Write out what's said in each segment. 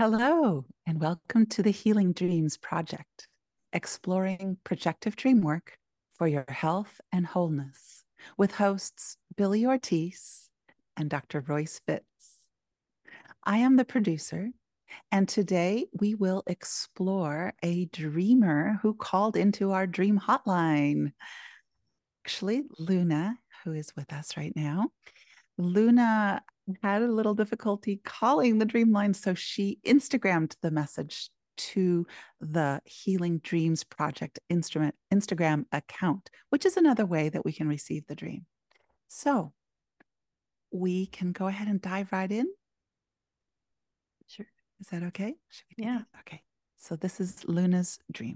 Hello, and welcome to the Healing Dreams Project, exploring projective dream work for your health and wholeness, with hosts Billy Ortiz and Dr. Royce Fitz. I am the producer, and today we will explore a dreamer who called into our dream hotline. Actually, Luna, who is with us right now. Luna had a little difficulty calling the dream line, so she Instagrammed the message to the Healing Dreams Project Instagram account, which is another way that we can receive the dream. So we can go ahead and dive right in. Sure. Is that okay? Yeah. Okay. So this is Luna's dream.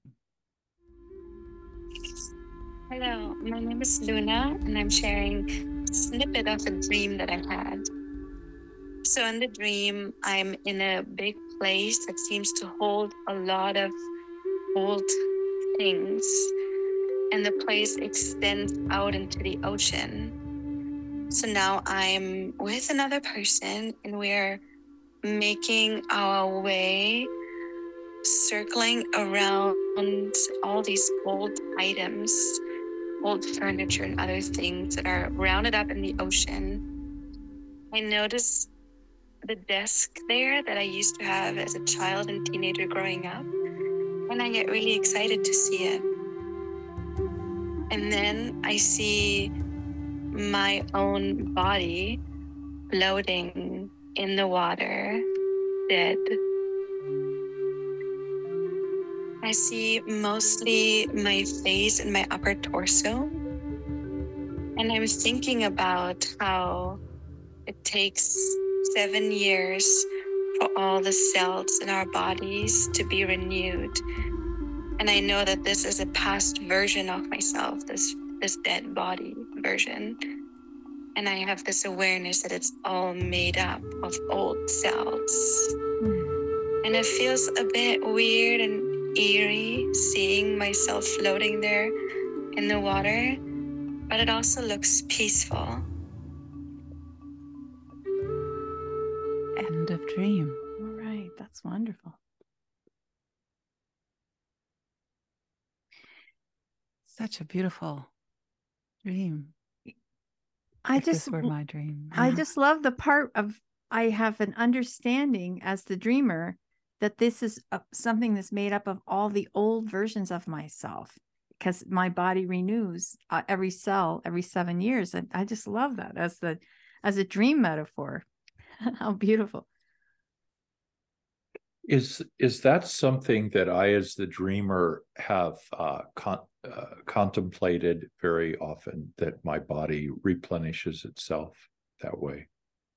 Hello, my name is Luna, and I'm sharing a snippet of a dream that I had. So, in the dream, I'm in a big place that seems to hold a lot of old things, and the place extends out into the ocean. So now I'm with another person, and we're making our way, circling around all these old items, old furniture and other things that are rounded up in the ocean. I notice the desk there that I used to have as a child and teenager growing up, and I get really excited to see it. And then I see my own body floating in the water, dead. I see mostly my face and my upper torso, and I'm thinking about how it takes 7 years for all the cells in our bodies to be renewed. And I know that this is a past version of myself, this dead body version. And I have this awareness that it's all made up of old cells. And it feels a bit weird and eerie seeing myself floating there in the water, but it also looks peaceful. End of dream. All right. That's wonderful. Such a beautiful dream. I If just this were my dream. I just love the part of I have an understanding as the dreamer that this is something that's made up of all the old versions of myself because my body renews every cell every 7 years, and I just love that as a dream metaphor. How beautiful. Is that something that I, as the dreamer, have contemplated very often, that my body replenishes itself that way?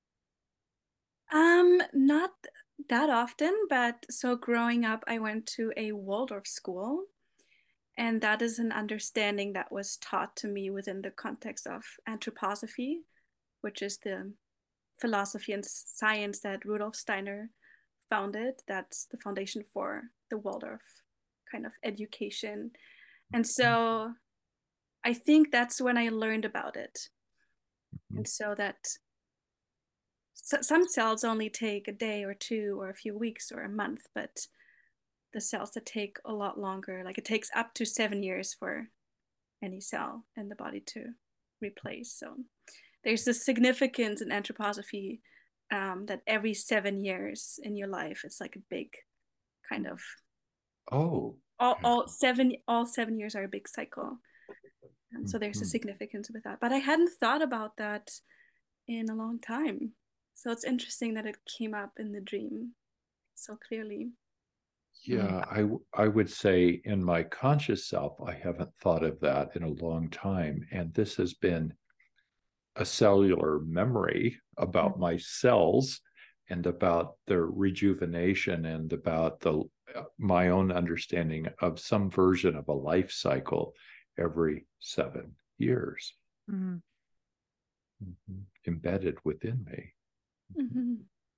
Not that often, but so growing up, I went to a Waldorf school, and that is an understanding that was taught to me within the context of anthroposophy, which is the philosophy and science that Rudolf Steiner founded. That's the foundation for the Waldorf kind of education. And so I think that's when I learned about it. And so that some cells only take a day or two or a few weeks or a month, but the cells that take a lot longer, like it takes up to 7 years for any cell in the body to replace. So there's a significance in anthroposophy that every 7 years in your life, it's like a big kind of Oh, all 7 years are a big cycle. And so there's a significance with that. But I hadn't thought about that in a long time. So it's interesting that it came up in the dream so clearly. yeah. I would say in my conscious self, I haven't thought of that in a long time, and this has been a cellular memory about my cells and about their rejuvenation and about the my own understanding of some version of a life cycle every 7 years. Mhm. Embedded within me. Mm-hmm.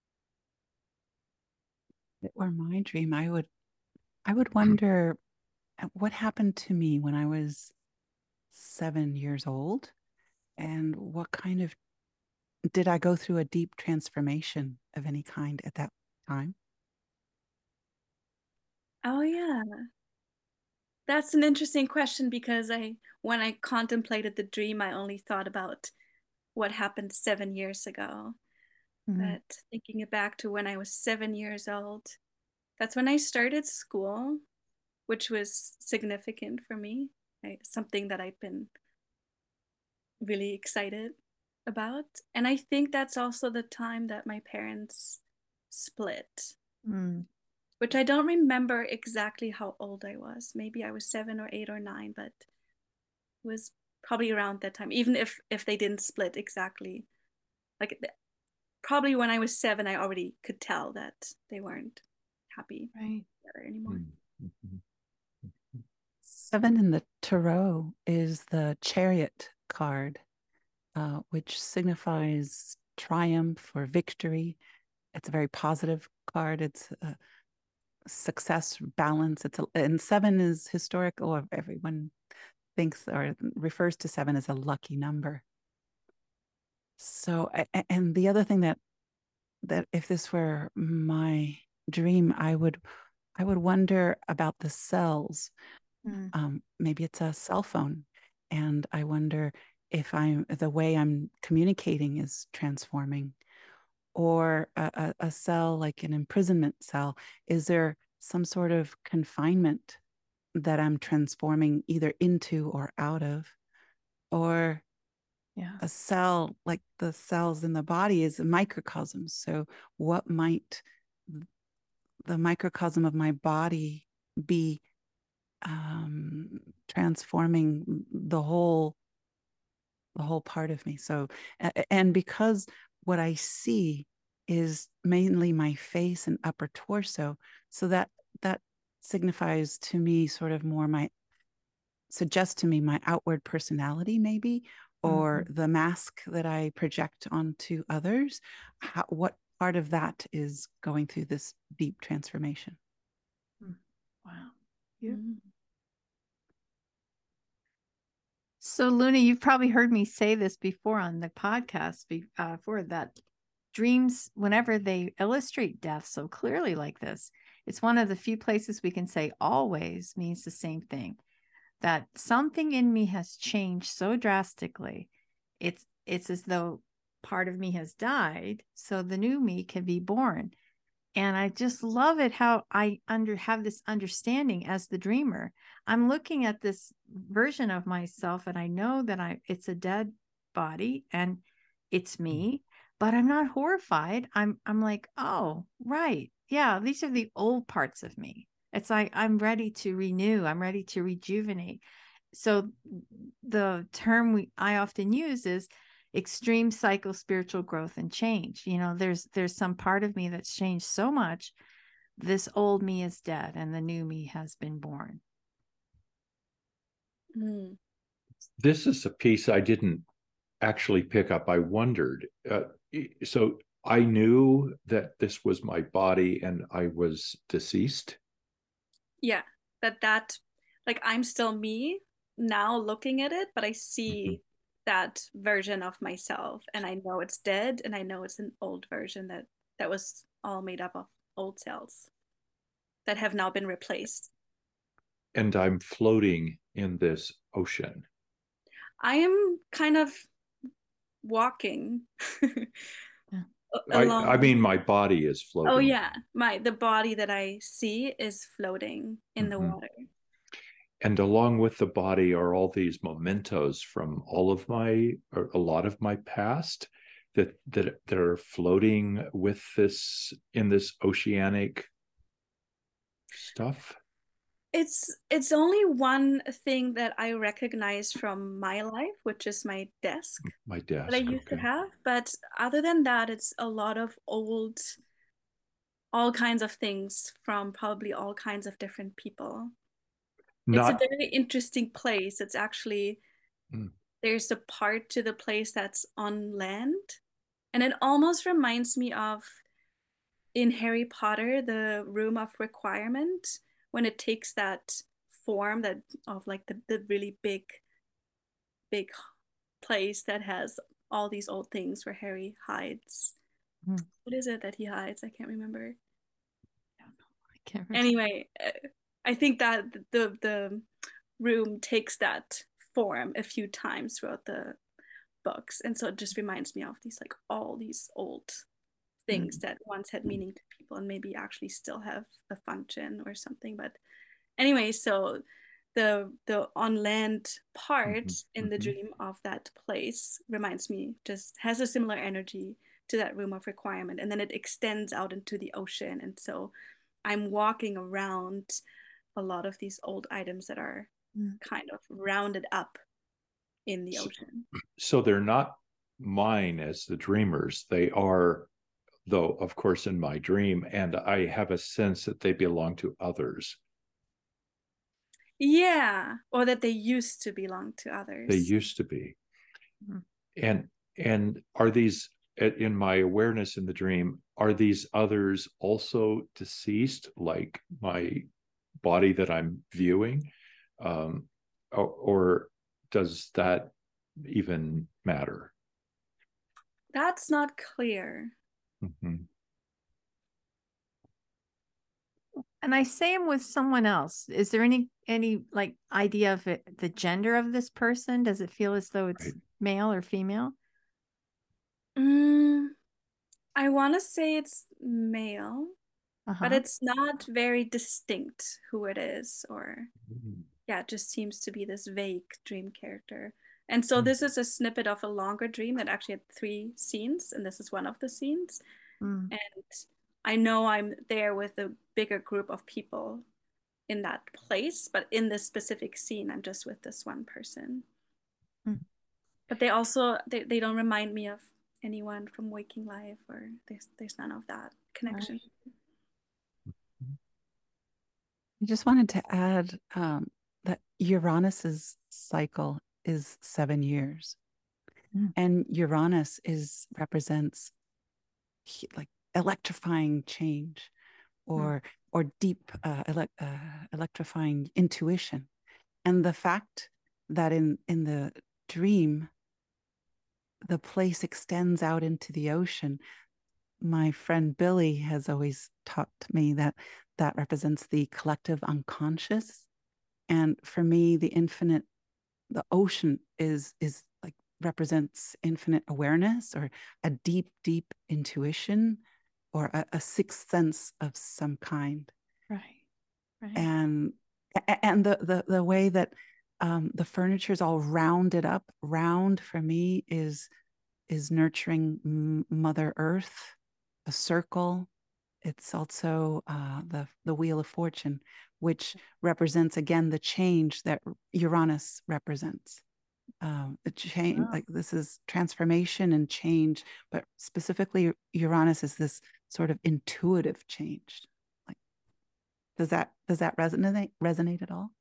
If it were my dream, I would wonder what happened to me when I was 7 years old, and what kind of did I go through a deep transformation of any kind at that time? Oh yeah. That's an interesting question because when I contemplated the dream, I only thought about what happened 7 years ago. Mhm. But thinking it back to when I was 7 years old, that's when I started school, which was significant for me. Something that I've been really excited about. And I think that's also the time that my parents split, Mm. which I don't remember exactly how old I was. Maybe I was 7 or 8 or 9, but it was probably around that time, even if they didn't split exactly. Like probably when I was 7, I already could tell that they weren't happy Right. together anymore. Mhm. 7 in the tarot is the Chariot card, which signifies triumph or victory. It's a very positive card. It's success, balance. And 7 is historical. Everyone thinks or refers to 7 as a lucky number. So, and the other thing that if this were my dream, I would wonder about the cells. Mm. Maybe it's a cell phone, and I wonder if the way I'm communicating is transforming, or a cell like an imprisonment cell. Is there some sort of confinement that I'm transforming either into or out of? Or Yeah. a cell, like the cells in the body, is a microcosm. So what might the microcosm of my body be transforming the whole part of me? So and because what I see is mainly my face and upper torso, so that signifies to me sort of more suggests to me my outward personality, maybe, or Mhm. the mask that I project onto others. What part of that is going through this deep transformation? Wow. Yeah. Mm. So, Luna, you've probably heard me say this before on the podcast for that dreams, whenever they illustrate death so clearly like this, it's one of the few places we can say always means the same thing, that something in me has changed so drastically. It's as though part of me has died so the new me can be born. And I just love it how I have this understanding as the dreamer. I'm looking at this version of myself and I know that it's a dead body and it's me, but I'm not horrified. I'm like, "Oh, right. Yeah, these are the old parts of me." It's like I'm ready to renew, I'm ready to rejuvenate. So the term I often use is extreme cycle spiritual growth and change. There's some part of me that's changed so much. This old me is dead and the new me has been born. Mm. This is a piece I didn't actually pick up. I wondered. So I knew that this was my body and I was deceased. Yeah, that like I'm still me now looking at it, but I Mhm. see that version of myself and I know it's dead and I know it's an old version that was all made up of old cells that have now been replaced. And I'm floating in this ocean. I am kind of walking Yeah. I along. mean, my body is Oh floating. yeah, the body that I see is floating in the Mhm. water. And along with the body are all these mementos from all of my, or a lot of my past, that are floating with this in this oceanic stuff. It's only one thing that I recognize from my life, which is my desk My that I desk, used to okay. have. But other than that, it's a lot of old, all kinds of things from probably all kinds of different people. It's a Not very interesting place. It's actually, mm, there's a part to the place that's on land. And it almost reminds me of in Harry Potter, the Room of Requirement, when it takes that form that of like the really big place that has all these old things where Harry hides. Mhm. What is it that he hides? I can't remember. I can't remember. Anyway, I think that the room takes that form a few times throughout the books, and so it just reminds me of these like all these old things that once had meaning to people and maybe actually still have a function or something. But anyway, so the on land part in the dream of that place reminds me, just has a similar energy to that room of requirement, and then it extends out into the ocean. And so I'm walking around a lot of these old items that are kind of rounded up in the ocean. So they're not mine as the dreamers. They are, though, of course, in my dream, and I have a sense that they belong to others. Yeah, or that they used to belong to others. They used to be. And are these, in my awareness in the dream, are these others also deceased, like my body that I'm viewing? Or does that even matter? That's not clear. And I say I'm with someone else. Is there any like idea of it, the gender of this person? Does it feel as though it's male or female? I want to say it's male, but it's not very distinct who it is, or yeah, it just seems to be this vague dream character. And so this is a snippet of a longer dream that actually had 3 scenes, and this is one of the scenes. And I know I'm there with a bigger group of people in that place, but in this specific scene, I'm just with this one person. But they also, they don't remind me of anyone from waking life, or there's none of that connection. I just wanted to add that Uranus's cycle is 7 years, and Uranus represents like electrifying change, or deep electrifying intuition. And the fact that in the dream the place extends out into the ocean, my friend Billy has always taught me that represents the collective unconscious. And for me, the ocean is like represents infinite awareness, or a deep intuition, or a sixth sense of some kind. Right. And the way that the furniture is all rounded up. Round for me is nurturing Mother Earth, a circle. It's also the Wheel of Fortune, which represents again the change that Uranus represents. The change, like this is transformation and change, but specifically Uranus is this sort of intuitive change. Like, does that resonate at all?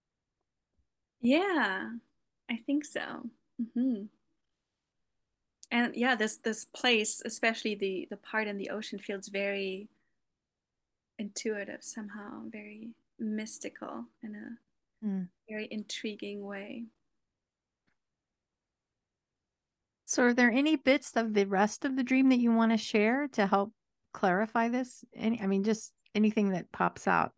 Yeah, I think so. And yeah, this place, especially the part in the ocean, feels very intuitive somehow, very mystical in a very intriguing way. So are there any bits of the rest of the dream that you want to share to help clarify this? Just anything that pops out.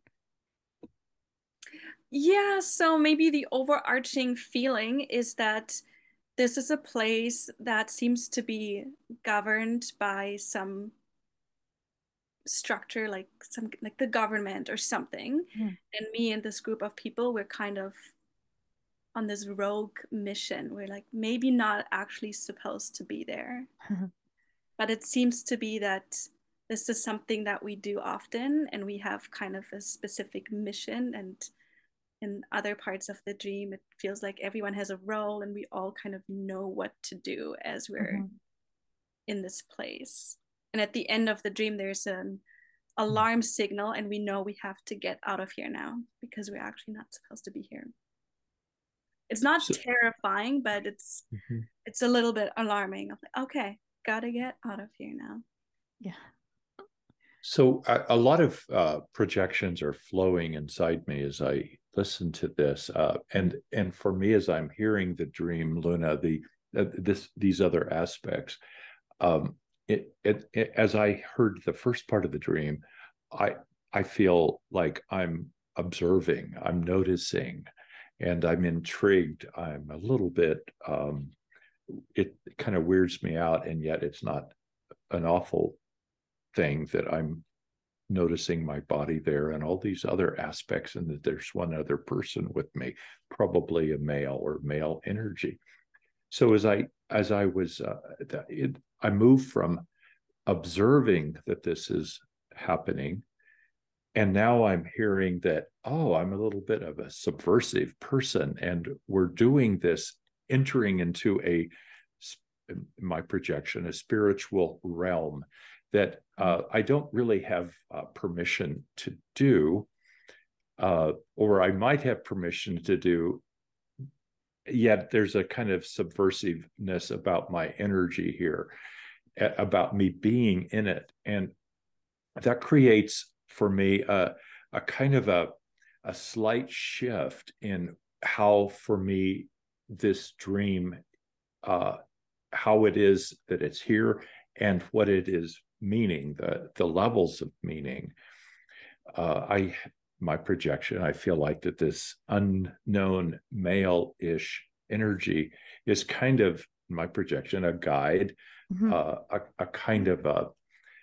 Yeah, so maybe the overarching feeling is that this is a place that seems to be governed by some structure, like the government or something. And me and this group of people, we're kind of on this rogue mission. We're like maybe not actually supposed to be there. But it seems to be that this is something that we do often, and we have kind of a specific mission. And in other parts of the dream, it feels like everyone has a role and we all kind of know what to do as we're in this place. And at the end of the dream, there's an alarm signal, and we know we have to get out of here now because we're actually not supposed to be here. It's not terrifying, but it's a little bit alarming. I'm like, okay, gotta get out of here now. Yeah. So a lot of projections are flowing inside me as I listen to this, and for me, as I'm hearing the dream, Luna, these other aspects, as I heard the first part of the dream, I feel like I'm observing, I'm noticing, and I'm intrigued. I'm a little bit, it kind of weirds me out, and yet it's not an awful thing that I'm noticing my body there and all these other aspects, and that there's one other person with me, probably a male or male energy. So I moved from observing that this is happening, and now I'm hearing that, oh, I'm a little bit of a subversive person, and we're doing this, entering into my projection, a spiritual realm that I don't really have permission to do, or I might have permission to do, yet there's a kind of subversiveness about my energy here, about me being in it. And that creates for me a kind of a slight shift in how, for me, this dream, how it is that it's here and what it is meaning, the levels of meaning. My projection, I feel like that this unknown male-ish energy is kind of, my projection, a guide, a kind of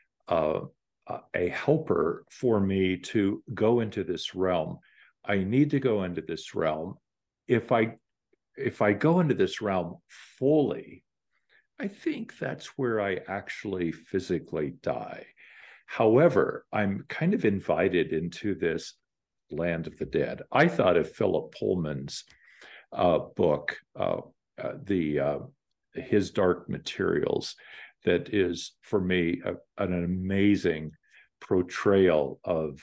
a helper for me to go into this realm. I need to go into this realm. If I go into this realm fully, I think that's where I actually physically die. However, I'm kind of invited into this land of the dead. I thought of Philip Pullman's book, His Dark Materials, that is, for me, an amazing portrayal of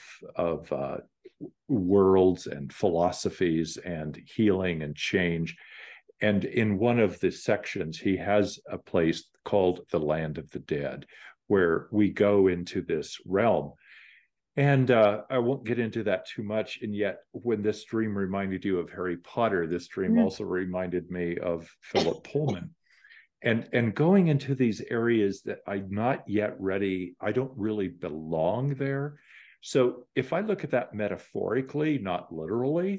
worlds and philosophies and healing and change. And in one of the sections, he has a place called the Land of the Dead, where we go into this realm. And I won't get into that too much. And yet, when this dream reminded you of Harry Potter, this dream also reminded me of Philip Pullman. And going into these areas that I'm not yet ready, I don't really belong there. So if I look at that metaphorically, not literally,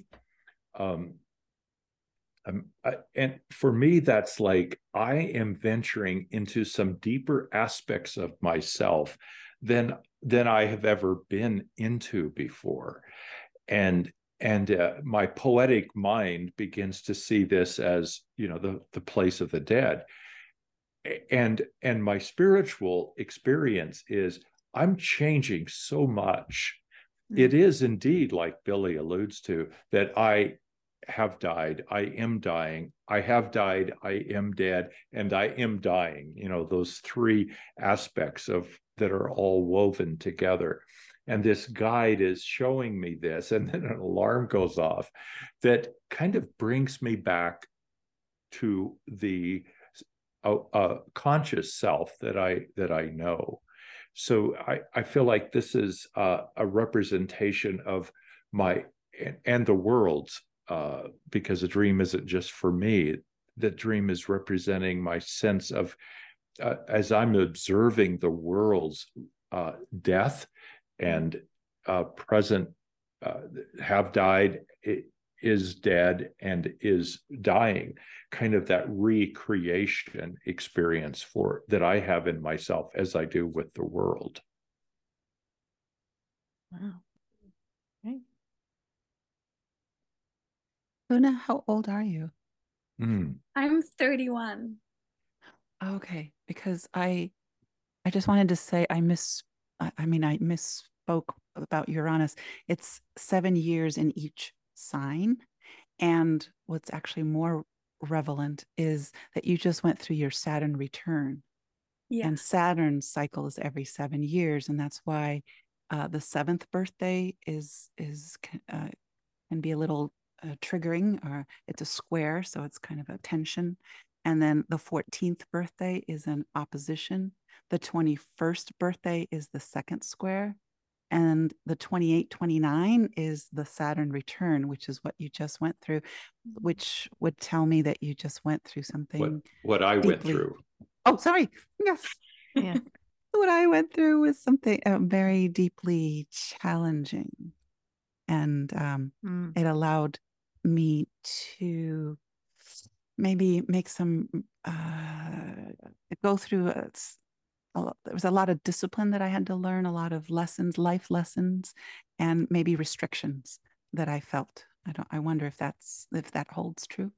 and for me, that's like I am venturing into some deeper aspects of myself than I have ever been into before. And my poetic mind begins to see this as, the place of the dead. And my spiritual experience is I'm changing so much. It is indeed, like Billy alludes to, that I have died, I am dying, I have died, I am dead, and I am dying. Those three aspects that are all woven together. And this guide is showing me this, and then an alarm goes off that kind of brings me back to the conscious self that I know. So I feel like this is a representation of my and the world's, because a dream isn't just for me. The dream is representing my sense of, as I'm observing the world's death and present, have died, is dead, and is dying, kind of that recreation experience that I have in myself as I do with the world. Wow. Okay. Luna, how old are you? I'm 31. Okay, because I just wanted to say I misspoke about Uranus. It's 7 years in each sign. And what's actually more relevant is that you just went through your Saturn return. Yeah. And Saturn's cycle is every 7 years. And that's why the 7th birthday can be a little triggering, or it's a square. So it's kind of a tension. And then the 14th birthday is an opposition. The 21st birthday is the second square. And the 28, 29 is the Saturn return, which is what you just went through, which would tell me that you just went through something. What I went through. Oh, sorry. Yes. Yeah. What I went through was something very deeply challenging. And it allowed me to maybe make some, go through there was a lot of discipline that I had to learn, a lot of lessons, life lessons, and maybe restrictions that I felt. I wonder if that holds true.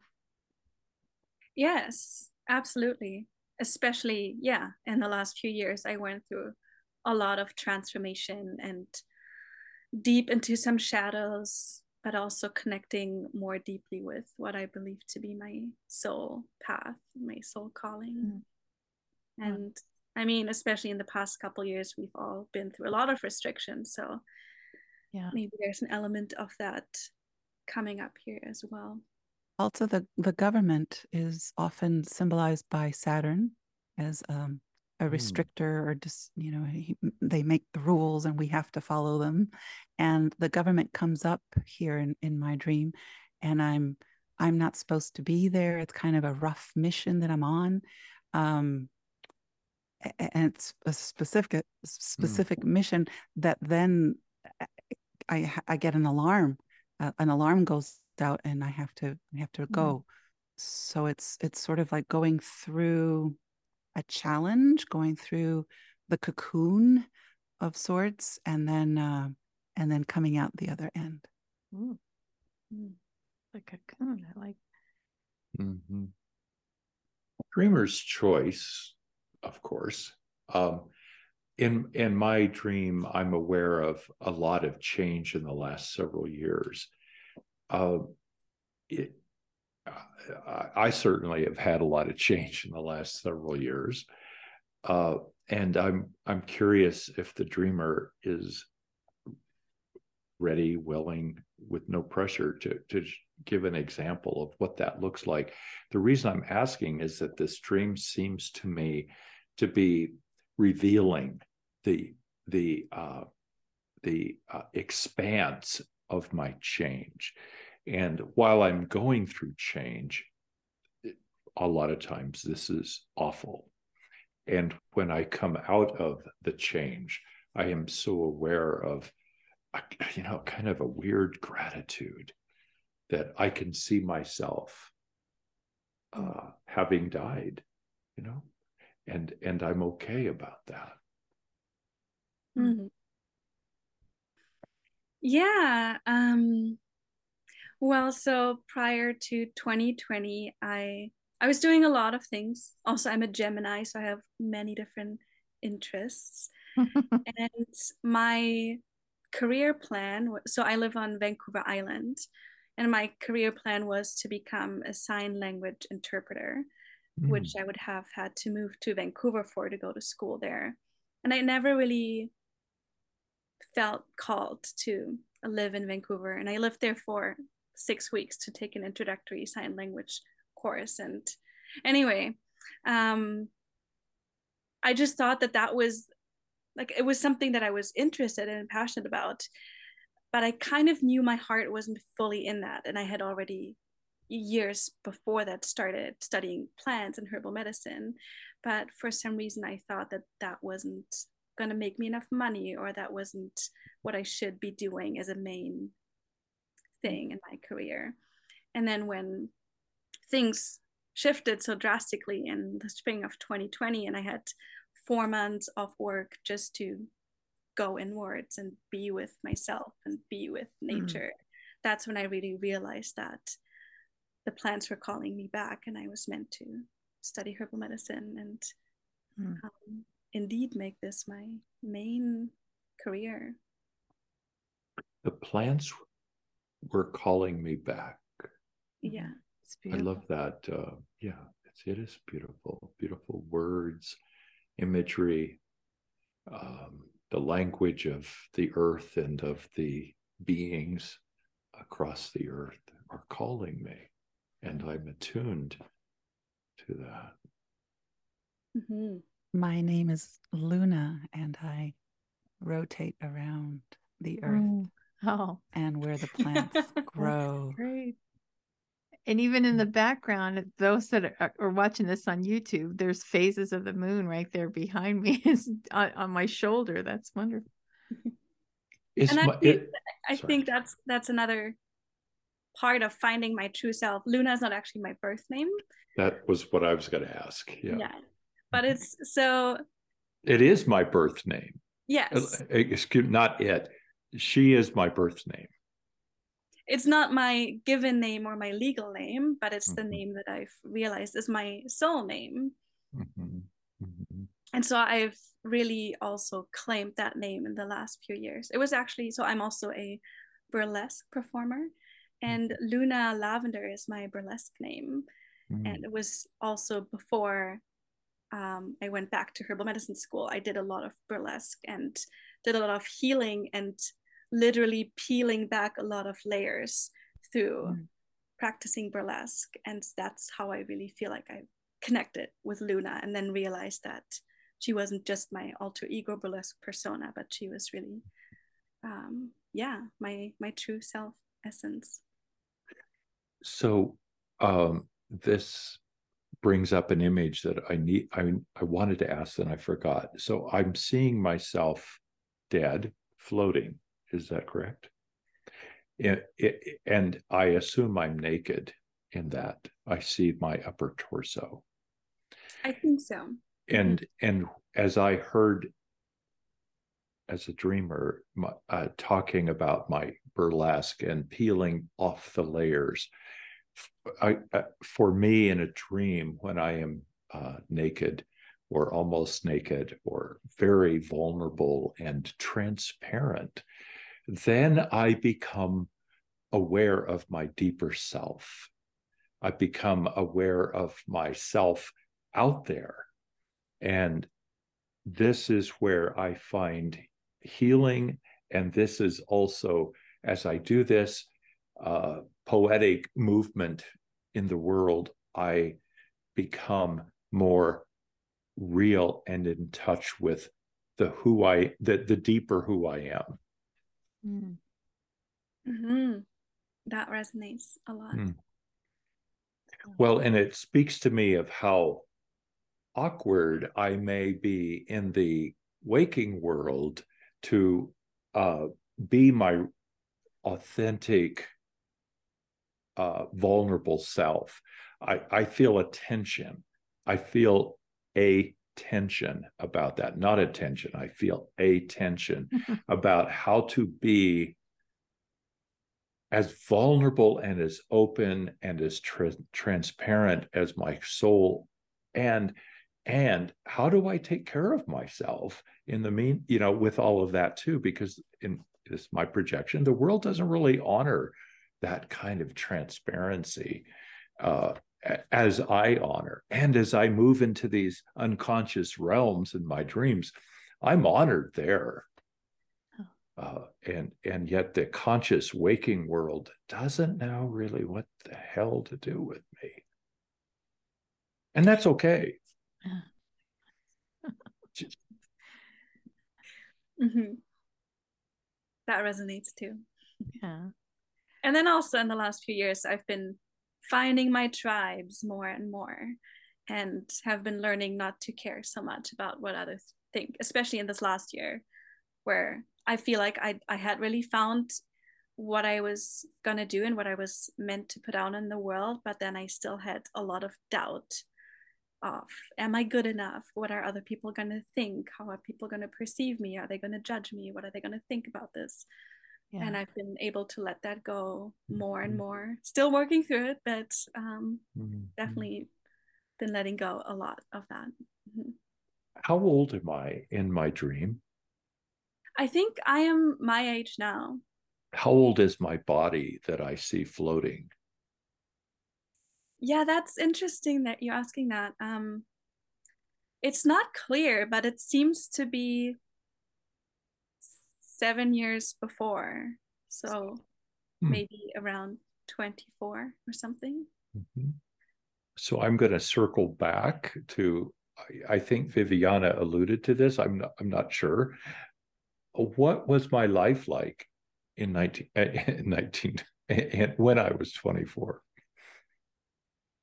Yes, absolutely. Especially, yeah, in the last few years, I went through a lot of transformation and deep into some shadows, but also connecting more deeply with what I believe to be my soul path, my soul calling. And I mean, especially in the past couple years, we've all been through a lot of restrictions. So maybe there's an element of that coming up here as well. Also, the government is often symbolized by Saturn as a restrictor, or just, they make the rules and we have to follow them. And the government comes up here in my dream, and I'm not supposed to be there. It's kind of a rough mission that I'm on. And it's a specific mission that then I get an alarm. An alarm goes out, and I have to go. So it's sort of like going through a challenge, going through the cocoon of sorts, and then coming out the other end. The cocoon, I like. Mm-hmm. Dreamer's choice, of course. In my dream, I'm aware of a lot of change in the last several years. I certainly have had a lot of change in the last several years, and I'm curious if the dreamer is ready, willing, with no pressure to give an example of what that looks like. The reason I'm asking is that this dream seems to me to be revealing the expanse of my change. And while I'm going through change, a lot of times this is awful. And when I come out of the change, I am so aware of, kind of a weird gratitude that I can see myself having died, and I'm okay about that. Mm-hmm. Yeah. Well, so prior to 2020, I was doing a lot of things. Also, I'm a Gemini, so I have many different interests. And my career plan, so I live on Vancouver Island, and my career plan was to become a sign language interpreter, which I would have had to move to Vancouver for to go to school there. And I never really felt called to live in Vancouver. And I lived there for 6 weeks to take an introductory sign language course. And anyway, I just thought that was like, it was something that I was interested in and passionate about, but I kind of knew my heart wasn't fully in that. And I had already years before that started studying plants and herbal medicine. But for some reason, I thought that wasn't going to make me enough money, or that wasn't what I should be doing as a main thing in my career. And then when things shifted so drastically in the spring of 2020, and I had 4 months of work just to go inwards and be with myself and be with nature, that's when I really realized that the plants were calling me back, and I was meant to study herbal medicine and indeed make this my main career. The plants were calling me back. Yeah. I love that. It is beautiful. Beautiful words, imagery, the language of the earth and of the beings across the earth are calling me, and I'm attuned to that. Mm-hmm. My name is Luna, and I rotate around the earth and where the plants grow. Great. And even in the background, those that are watching this on YouTube, there's phases of the moon right there behind me on my shoulder. That's wonderful. Is And my it, I sorry. think that's another part of finding my true self. Luna is not actually my birth name. That was what I was going to ask. Yeah. But it's so. It is my birth name. Yes. Excuse, not it. She is my birth name. It's not my given name or my legal name, but it's the Mhm. name that I've realized is my soul name. Mhm. Mhm. And so I've really also claimed that name in the last few years. It was actually, so I'm also a burlesque performer, and Luna Lavender is my burlesque name. And it was also before I went back to herbal medicine school. I did a lot of burlesque and did a lot of healing and literally peeling back a lot of layers through practicing burlesque. And that's how I really feel like I connected with Luna, and then realized that she wasn't just my alter ego burlesque persona, but she was really, my true self essence. So this brings up an image that I wanted to ask and I forgot. So I'm seeing myself dead, floating. Is that correct? And I assume I'm naked in that. I see my upper torso. I think so. And as I heard as a dreamer talking about my burlesque and peeling off the layers, for me in a dream, when I am naked or almost naked or very vulnerable and transparent, then I become aware of my deeper self. I become aware of myself out there. And this is where I find healing. And this is also, as I do this poetic movement in the world, I become more real and in touch with the deeper who I am. That resonates a lot. Well, and it speaks to me of how awkward I may be in the waking world to be my authentic, vulnerable self. I feel a tension. I feel a tension about that, not attention. I feel a tension about how to be as vulnerable and as open and as transparent as my soul, and how do I take care of myself in the with all of that too, because in this my projection, the world doesn't really honor that kind of transparency as I honor, and as I move into these unconscious realms in my dreams, I'm honored there. And yet the conscious waking world doesn't know really what the hell to do with me. And that's okay. That resonates too. Yeah. And then also in the last few years, I've been finding my tribes more and more, and have been learning not to care so much about what others think, especially in this last year, where I feel like I had really found what I was gonna do and what I was meant to put out in the world, but then I still had a lot of doubt of, am I good enough? What are other people gonna think? How are people gonna perceive me? Are they gonna judge me? What are they gonna think about this? Yeah. And I've been able to let that go more and more. Still working through it, but definitely been letting go a lot of that. How old am I in my dream? I think I am my age now. How old is my body that I see floating? Yeah, that's interesting that you're asking that. It's not clear, but it seems to be 7 years before. So maybe around 24 or something. So I'm going to circle back to, I think Viviana alluded to this. I'm not sure. What was my life like in 19 and when I was 24?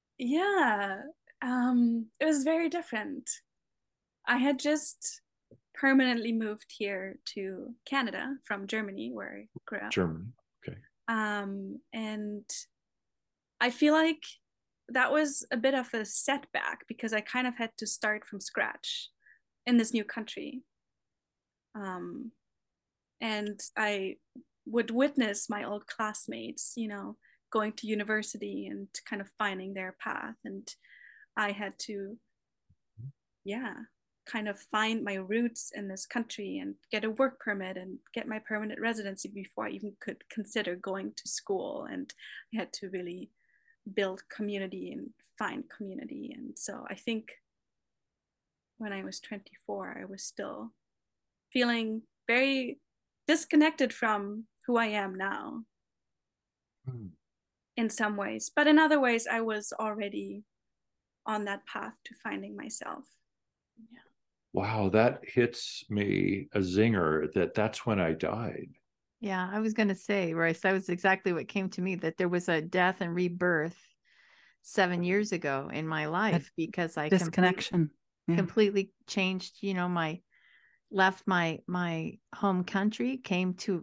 Yeah, it was very different. I had just permanently moved here to Canada from Germany, where I grew up. Germany. Okay. And I feel like that was a bit of a setback because I kind of had to start from scratch in this new country. And I would witness my old classmates, you know, going to university and kind of finding their path. And I had to, kind of find my roots in this country and get a work permit and get my permanent residency before I even could consider going to school. And I had to really build community and find community. And so I think when I was 24, I was still feeling very disconnected from who I am now in some ways. But in other ways, I was already on that path to finding myself. Yeah. Wow, that hits me a zinger that's when I died. Yeah, I was going to say, Royce, that was exactly what came to me, that there was a death and rebirth 7 years ago in my life because I disconnection completely changed, you know, left my home country, came to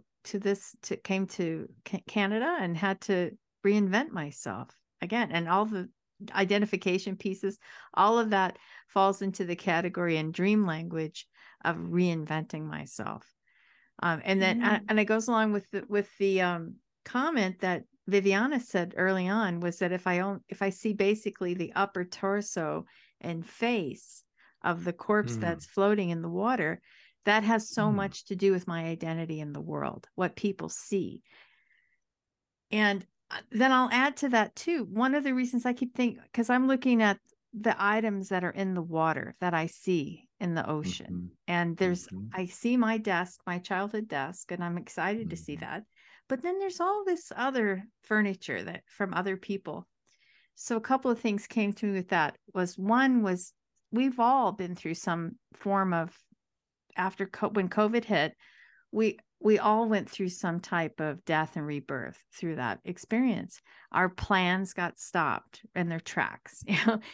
Canada and had to reinvent myself again. And all the identification pieces, all of that falls into the category and dream language of reinventing myself. And then, and it goes along with the comment that Viviana said early on, was that if I see basically the upper torso and face of the corpse that's floating in the water, that has so much to do with my identity in the world, what people see. And then I'll add to that too. One of the reasons I keep thinking, because I'm looking at the items that are in the water that I see in the ocean. And I see my desk, my childhood desk, and I'm excited to see that. But then there's all this other furniture that from other people. So a couple of things came to me with that. One was we've all been through some form of, when COVID hit, we all went through some type of death and rebirth through that experience. Our plans got stopped in their tracks. You know,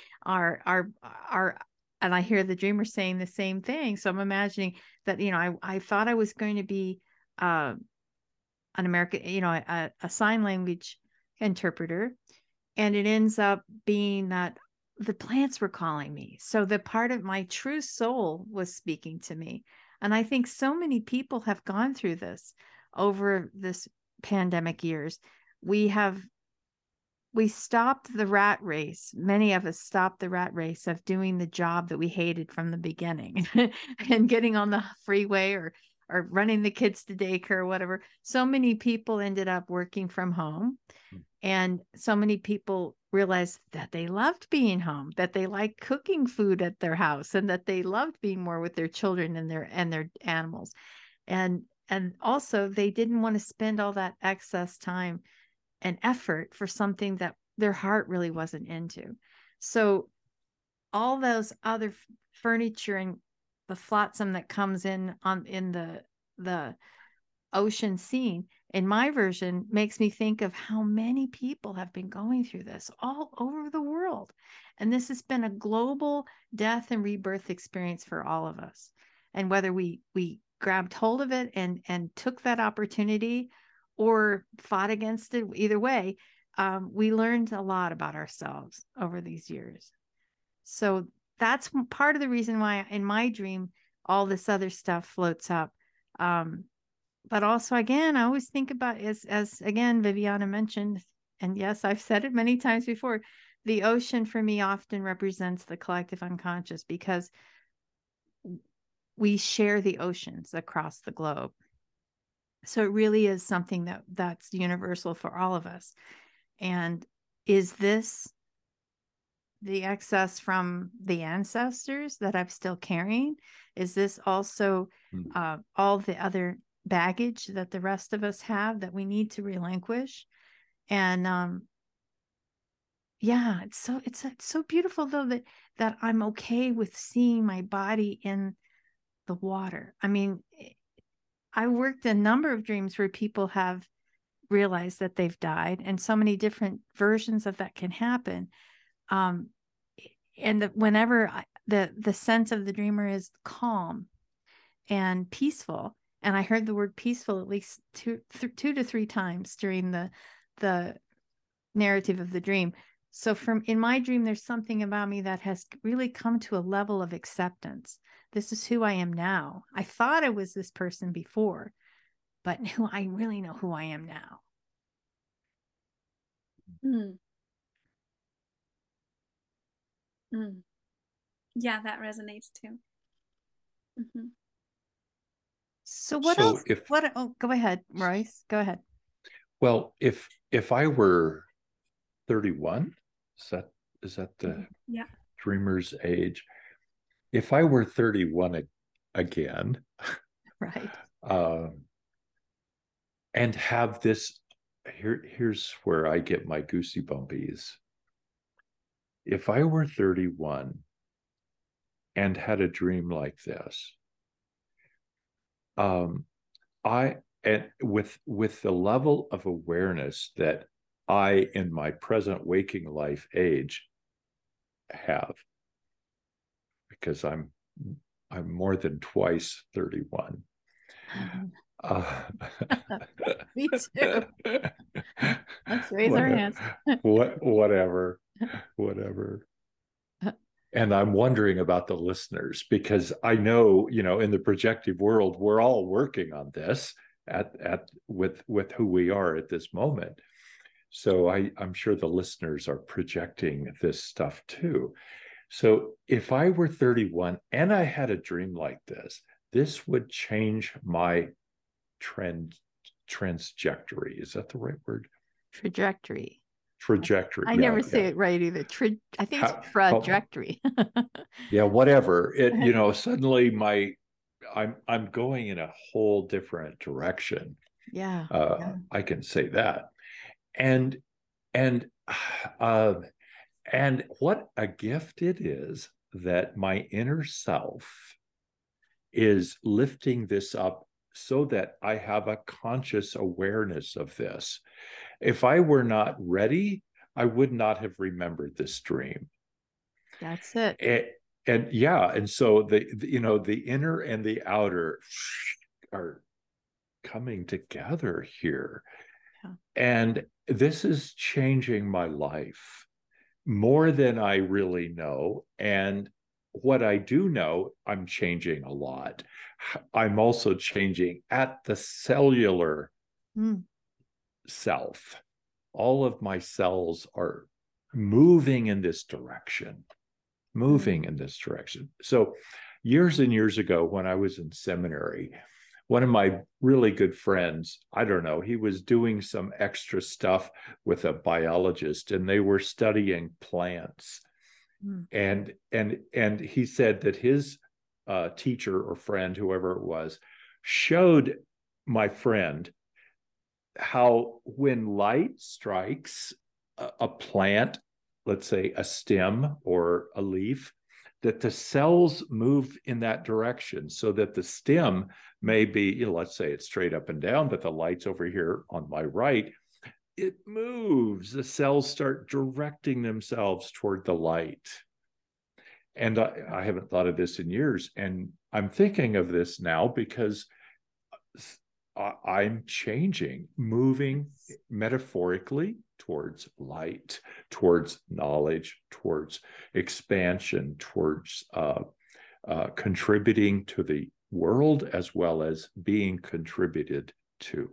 and I hear the dreamer saying the same thing. So I'm imagining that, you know, I thought I was going to be an American, you know, a sign language interpreter. And it ends up being that the plants were calling me. So the part of my true soul was speaking to me. And I think so many people have gone through this over this pandemic years. We stopped the rat race. Many of us stopped the rat race of doing the job that we hated from the beginning and getting on the freeway or running the kids to daycare or whatever. So many people ended up working from home. And so many people realized that they loved being home, that they liked cooking food at their house, and that they loved being more with their children and their animals. And also they didn't want to spend all that excess time and effort for something that their heart really wasn't into. So all those other furniture and the flotsam that comes in the ocean scene in my version makes me think of how many people have been going through this all over the world. And this has been a global death and rebirth experience for all of us. And whether we grabbed hold of it and took that opportunity or fought against it, either way, we learned a lot about ourselves over these years. So that's part of the reason why in my dream, all this other stuff floats up. But also, again, I always think about, as again, Viviana mentioned, and yes, I've said it many times before, the ocean for me often represents the collective unconscious because we share the oceans across the globe. So it really is something that's universal for all of us. And is this the excess from the ancestors that I'm still carrying? Is this also all the other baggage that the rest of us have that we need to relinquish? And it's so beautiful though that I'm okay with seeing my body in the water. I mean, I worked a number of dreams where people have realized that they've died, and so many different versions of that can happen. And whenever the sense of the dreamer is calm, and peaceful. And I heard the word peaceful at least two to three times during the narrative of the dream. So in my dream, there's something about me that has really come to a level of acceptance. This is who I am now. I thought I was this person before, but I really know who I am now. Mm. Mm. Yeah, that resonates too. Mm-hmm. So what else? Oh, go ahead, Royce. Go ahead. Well, if I were 31, is that the dreamer's age? If I were 31 again, right, and have this, here's where I get my goosey bumpies. If I were 31 and had a dream like this, and with the level of awareness that I, in my present waking life age, have, because I'm more than twice 31. Me too. Let's raise our hands. Whatever. And I'm wondering about the listeners, because I know, in the projective world, we're all working on this with who we are at this moment. So I'm sure the listeners are projecting this stuff too. So if I were 31 and I had a dream like this would change my trajectory. Is that the right word? Trajectory. I never say it right either. I think it's trajectory. Yeah, whatever. Suddenly I'm going in a whole different direction. Yeah. I can say that. And what a gift it is that my inner self is lifting this up so that I have a conscious awareness of this. If I were not ready, I would not have remembered this dream. That's it. And so the inner and the outer are coming together here. Yeah. And this is changing my life more than I really know. And what I do know, I'm changing a lot. I'm also changing at the cellular self. All of my cells are moving in this direction. So years and years ago, when I was in seminary, one of my really good friends, I don't know, he was doing some extra stuff with a biologist, and they were studying plants. And he said that his teacher or friend, whoever it was, showed my friend how when light strikes a plant, let's say a stem or a leaf, that the cells move in that direction, so that the stem may be, let's say it's straight up and down, but the light's over here on my right. It moves. The cells start directing themselves toward the light. And I haven't thought of this in years. And I'm thinking of this now because I'm changing, moving metaphorically towards light, towards knowledge, towards expansion, towards contributing to the world as well as being contributed to.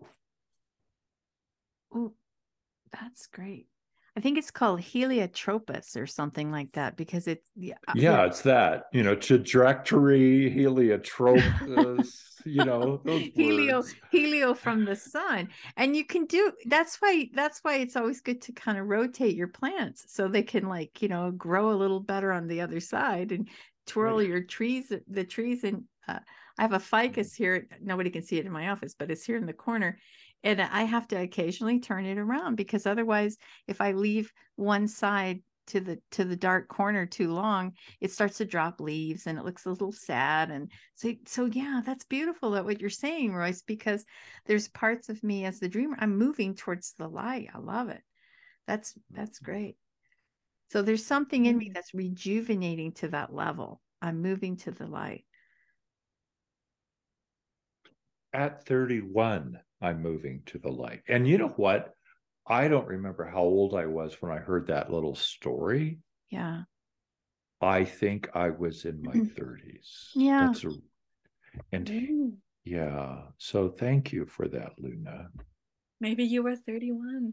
Oh, that's great. I think it's called heliotropous or something like that, because it's it's that, trajectory, heliotropous, those words. Helio from the sun. And you can do, that's why it's always good to kind of rotate your plants so they can grow a little better on the other side, and twirl your trees, the trees. And I have a ficus here. Nobody can see it in my office, but it's here in the corner. And I have to occasionally turn it around, because otherwise, if I leave one side to the dark corner too long, it starts to drop leaves and it looks a little sad. And so yeah, that's beautiful that what you're saying, Royce, because there's parts of me as the dreamer, I'm moving towards the light. I love it. That's great. So there's something in me that's rejuvenating to that level. I'm moving to the light. at 31, I'm moving to the light. And you know what? I don't remember how old I was when I heard that little story. Yeah. I think I was in my 30s. Yeah. Yeah. So thank you for that, Luna. Maybe you were 31.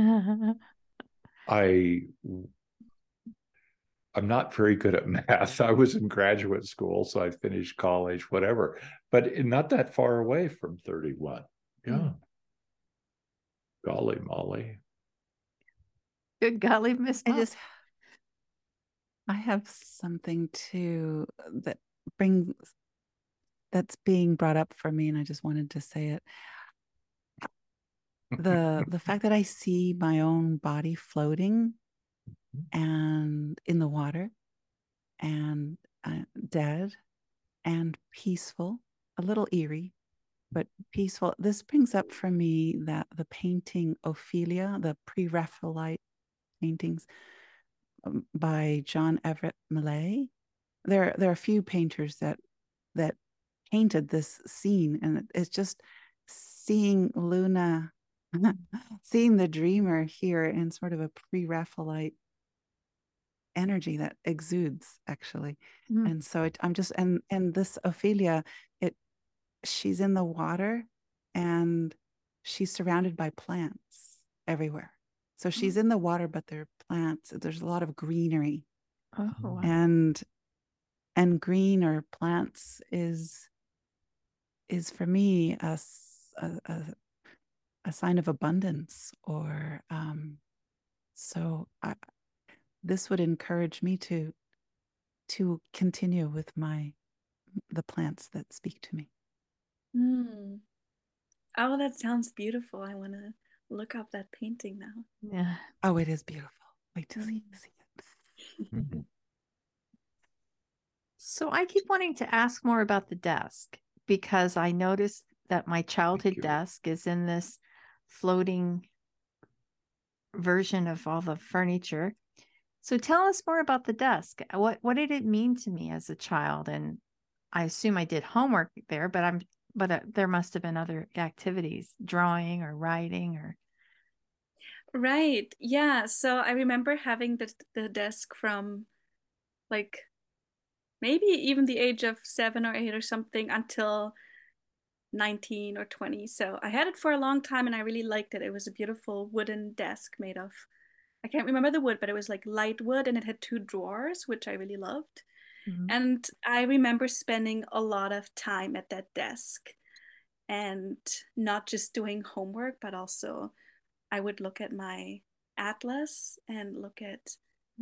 I'm not very good at math. I was in graduate school, so I finished college, whatever, but not that far away from 31. Yeah. Golly molly. Good golly, Miss Mo. I have something too that's being brought up for me, and I just wanted to say it. The fact that I see my own body floating and in the water and dead and peaceful, a little eerie, but peaceful. This brings up for me that the painting Ophelia, the pre-Raphaelite paintings by John Everett Millay. There are a few painters that painted this scene, and it's just seeing Luna, seeing the dreamer here in sort of a pre-Raphaelite energy that exudes actually. And so I'm just and this Ophelia, she's in the water and she's surrounded by plants everywhere. So she's in the water, but there are plants. There's a lot of greenery. Oh, wow. And green or plants is for me a sign of abundance, or so this would encourage me to continue with the plants that speak to me. Oh, that sounds beautiful. I want to look up that painting now. Yeah. Oh, it is beautiful. Wait to see it. So I keep wanting to ask more about the desk, because I noticed that my childhood desk is in this floating version of all the furniture. So tell us more about the desk. What did it mean to me as a child? And I assume I did homework there, but there must have been other activities, drawing or writing or. Right. Yeah. So I remember having the desk from like maybe even the age of 7 or 8 or something until 19 or 20. So I had it for a long time and I really liked it. It was a beautiful wooden desk made of, I can't remember the wood, but it was like light wood and it had 2 drawers, which I really loved. And I remember spending a lot of time at that desk and not just doing homework, but also I would look at my atlas and look at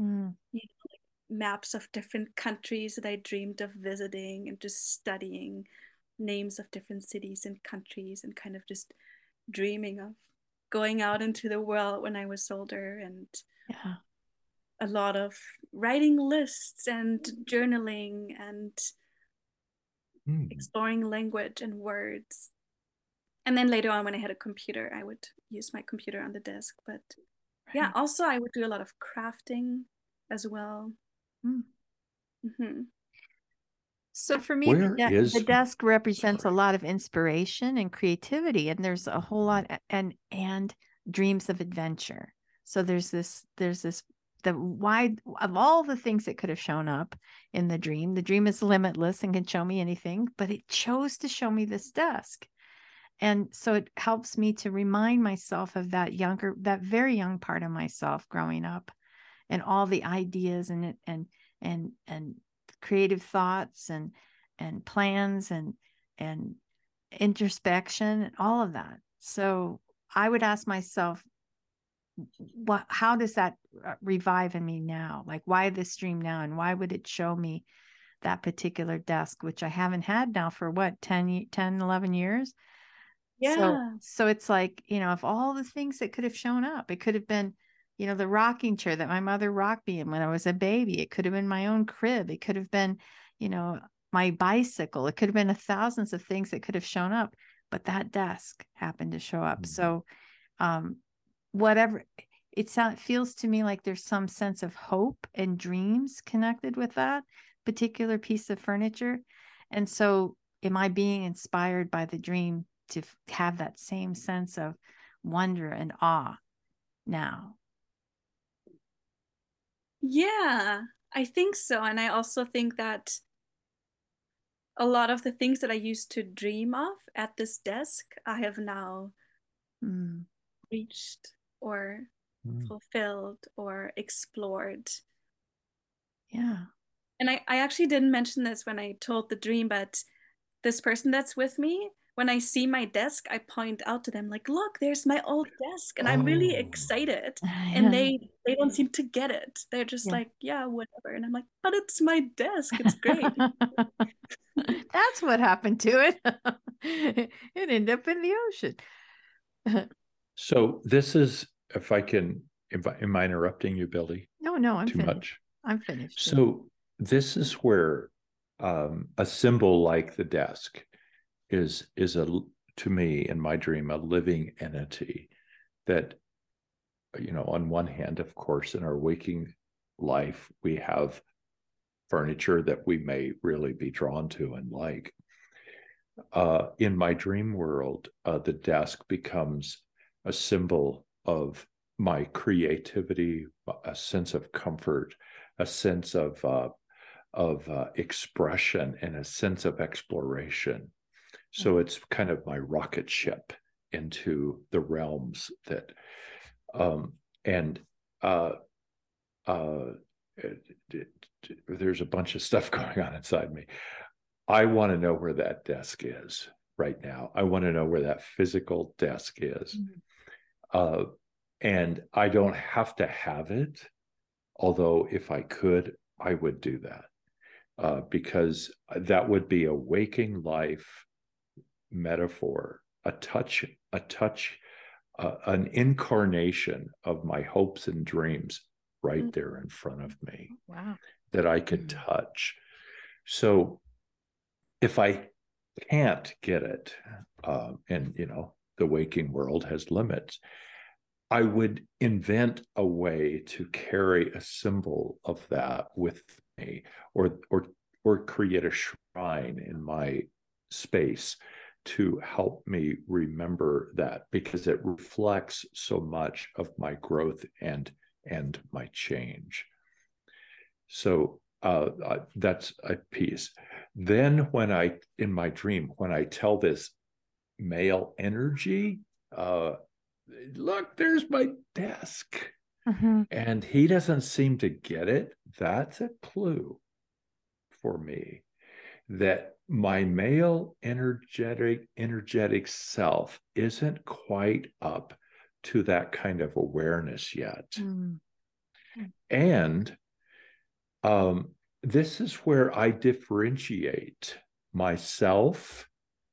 maps of different countries that I dreamed of visiting, and just studying names of different cities and countries, and kind of just dreaming of going out into the world when I was older. And a lot of writing lists and journaling and exploring language and words. And then later on, when I had a computer, I would use my computer on the desk. But yeah, also I would do a lot of crafting as well. So for me, the desk represents a lot of inspiration and creativity, and there's a whole lot and dreams of adventure. So there's this the wide of all the things that could have shown up in the dream. The dream is limitless and can show me anything, but it chose to show me this desk. And so it helps me to remind myself of that very young part of myself growing up, and all the ideas and creative thoughts and plans and introspection and all of that. So I would ask myself, how does that revive in me now? Like, why this dream now? And why would it show me that particular desk, which I haven't had now for 10, 11 years? Yeah. So it's like, of all the things that could have shown up, it could have been, the rocking chair that my mother rocked me in when I was a baby. It could have been my own crib. It could have been, my bicycle. It could have been thousands of things that could have shown up, but that desk happened to show up. So, whatever feels to me like there's some sense of hope and dreams connected with that particular piece of furniture. And so am I being inspired by the dream to have that same sense of wonder and awe now? Yeah, I think so. And I also think that a lot of the things that I used to dream of at this desk, I have now reached or fulfilled or explored. Yeah. And I actually didn't mention this when I told the dream, but this person that's with me, when I see my desk, I point out to them like, look, there's my old desk. And I'm really excited. And they don't seem to get it. They're just like, yeah, whatever. And I'm like, but it's my desk. It's great. That's what happened to it. It ended up in the ocean. So this is, if I can, am I interrupting you, Billy? No, I'm too finished. much. I'm finished. So this is where a symbol like the desk is to me in my dream a living entity that, you know, on one hand, of course, in our waking life we have furniture that we may really be drawn to and like. In my dream world, the desk becomes a symbol of my creativity, a sense of comfort, a sense of expression, and a sense of exploration. So it's kind of my rocket ship into the realms that, there's a bunch of stuff going on inside me. I want to know where that desk is right now. I want to know where that physical desk is. And I don't have to have it, although if I could, I would do that, because that would be a waking life metaphor, an incarnation of my hopes and dreams right there in front of me. Wow. That I could touch. So if I can't get it, and you know, the waking world has limits, I would invent a way to carry a symbol of that with me, or create a shrine in my space to help me remember that, because it reflects so much of my growth and my change. So that's a piece. Then when in my dream, when I tell this male energy, look, there's my desk. And he doesn't seem to get it, that's a clue for me that my male energetic self isn't quite up to that kind of awareness yet. And this is where I differentiate myself.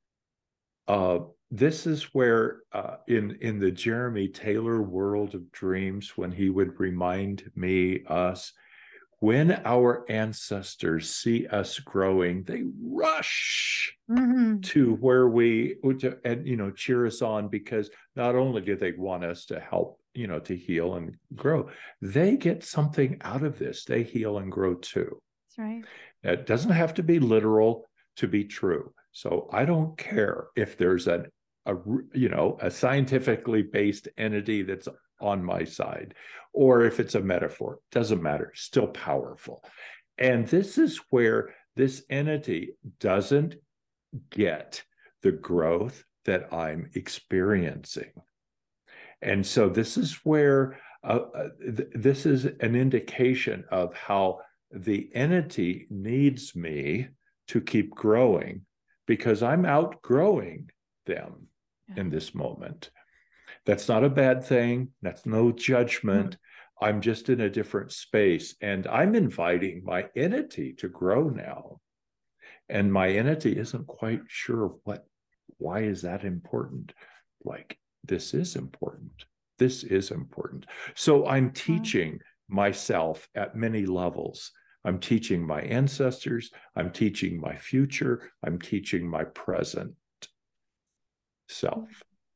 This is where in the Jeremy Taylor world of dreams, when he would remind us, when our ancestors see us growing, they rush to where and, you know, cheer us on, because not only do they want us to help, you know, to heal and grow, they get something out of this. They heal and grow too. That's right. It doesn't have to be literal to be true. So I don't care if there's a scientifically based entity that's on my side, or if it's a metaphor. Doesn't matter, still powerful. And this is where this entity doesn't get the growth that I'm experiencing. And so this is where this is an indication of how the entity needs me to keep growing, because I'm outgrowing them in this moment. That's not a bad thing. That's no judgment. I'm just in a different space, and I'm inviting my entity to grow now. And my entity isn't quite sure why is that important? Like, this is important. This is important. So I'm teaching myself at many levels. I'm teaching my ancestors. I'm teaching my future. I'm teaching my present self.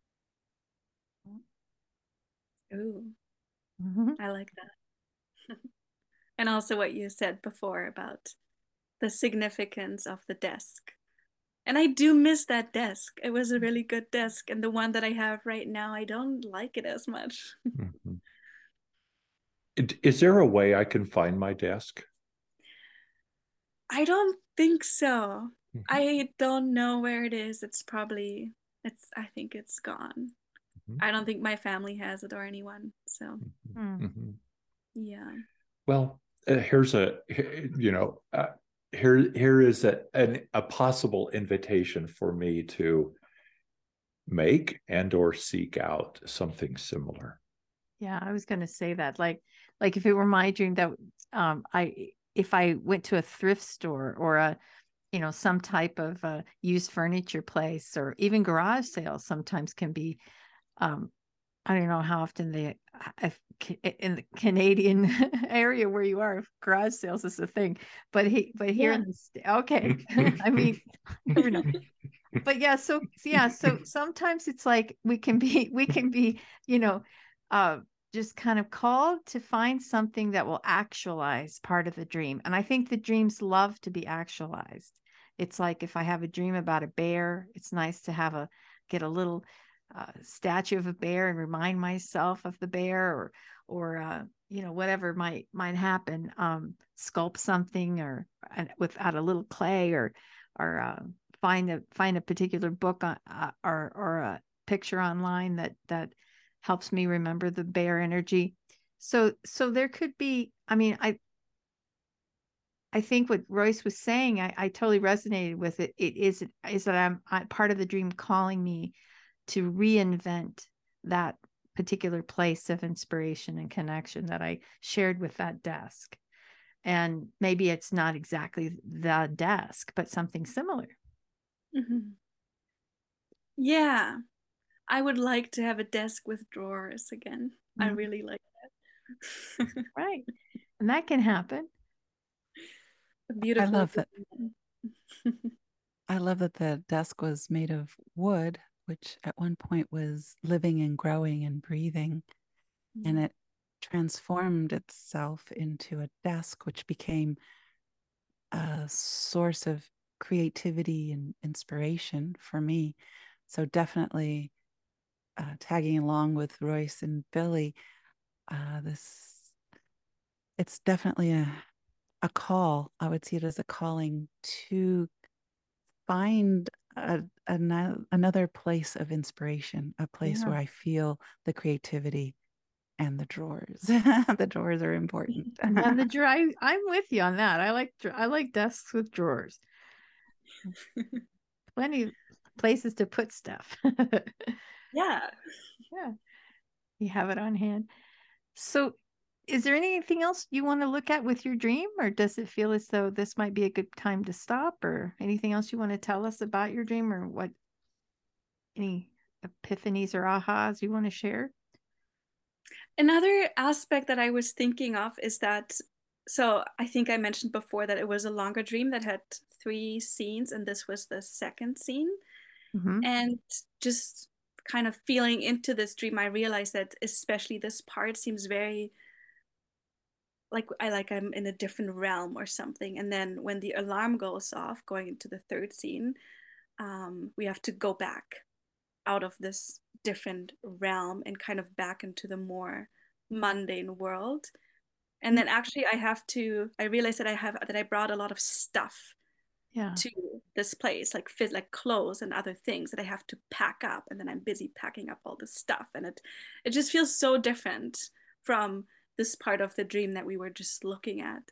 Ooh, I like that. And also what you said before about the significance of the desk. And I do miss that desk. It was a really good desk. And the one that I have right now, I don't like it as much. Mhm. Is there a way I can find my desk? I don't think so. Mhm. I don't know where it is. I think it's gone. Mhm. I don't think my family has it or anyone. So, Mhm. yeah. Well, here's here is a possible invitation for me to make and or seek out something similar. Yeah, I was going to say that. Like if it were my dream that if I went to a thrift store or some type of used furniture place, or even garage sales sometimes can be, I don't know how often in the Canadian area where you are, if garage sales is a thing, but here in the okay, I mean, never know. But yeah, so sometimes it's like we can be, uh, just kind of called to find something that will actualize part of the dream. And I think the dreams love to be actualized. It's like if I have a dream about a bear, it's nice to get a little statue of a bear and remind myself of the bear, or whatever might happen. Sculpt something, or without a little clay, or find a particular book or a picture online that helps me remember the bear energy. So there could be, I mean, I think what Royce was saying, I totally resonated with it. It is that I'm part of the dream calling me to reinvent that particular place of inspiration and connection that I shared with that desk. And maybe it's not exactly the desk, but something similar. Mm-hmm. Yeah. I would like to have a desk with drawers again. I really like that. Right. And that can happen. A beautiful. I love that. I love that the desk was made of wood, which at one point was living and growing and breathing. And it transformed itself into a desk, which became a source of creativity and inspiration for me. So definitely tagging along with Royce and Billy, it's definitely a call. I would see it as a calling to find another place of inspiration, a place where I feel the creativity and the drawers. The drawers are important. And the drawer, I'm with you on that. I like desks with drawers. Plenty of places to put stuff. Yeah. Yeah. You have it on hand. So is there anything else you want to look at with your dream, or does it feel as though this might be a good time to stop, or anything else you want to tell us about your dream, or any epiphanies or ahas you want to share? Another aspect that I was thinking of is that, so I think I mentioned before that it was a longer dream that had 3 scenes, and this was the second scene. Mm-hmm. And just kind of feeling into this dream, I realized that especially this part seems very like I'm in a different realm or something. And then when the alarm goes off, going into the third scene, we have to go back out of this different realm and kind of back into the more mundane world. And then actually I realized that I brought a lot of stuff to this place, like clothes and other things that I have to pack up, and then I'm busy packing up all this stuff, and it just feels so different from this part of the dream that we were just looking at.